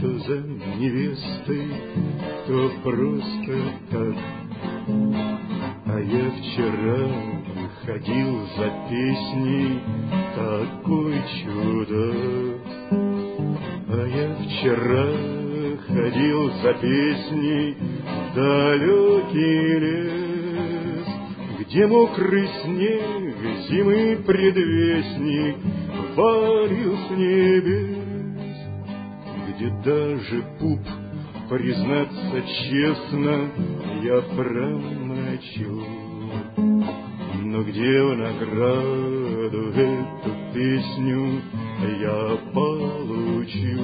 то за невестой, то просто так. А я вчера ходил за песней, такой чудак. А я вчера ходил за песней в далекий лес, где мокрый снег зимы предвестник валил с небес, где даже пуп, признаться честно, я промочу, но где в награду эту песню я получу.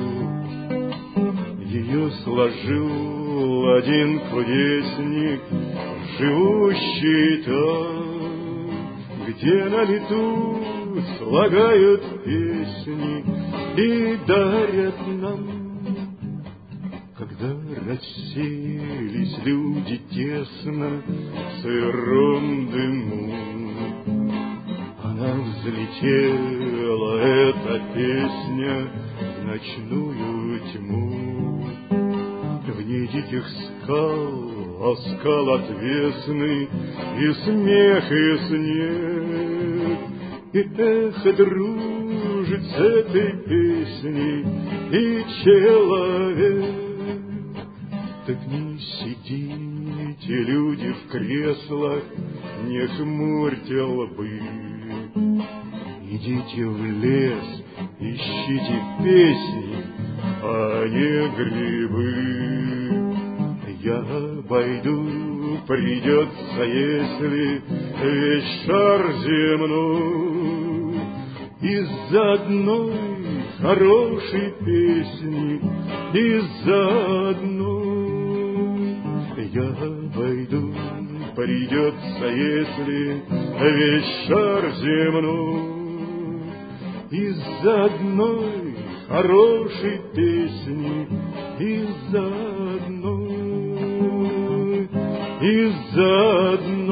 Ее сложил один кудесник, живущий там, где на лету слагают песни и дарят нам. Когда расселись люди тесно в сыром дыму, она взлетела, эта песня, в ночную тьму. В ней диких скал, а скал отвесный, и смех, и снег, и эхо дружит с этой песней, и человек. Так не сидите, люди, в креслах, не хмурьте лбы. Идите в лес, ищите песни, а не грибы. Я обойду, придется, если весь шар земной, из-за одной хорошей песни, из-за одной. Я обойду, придется, если весь шар земной, из-за одной хорошей песни, из-за одной, из-за одной.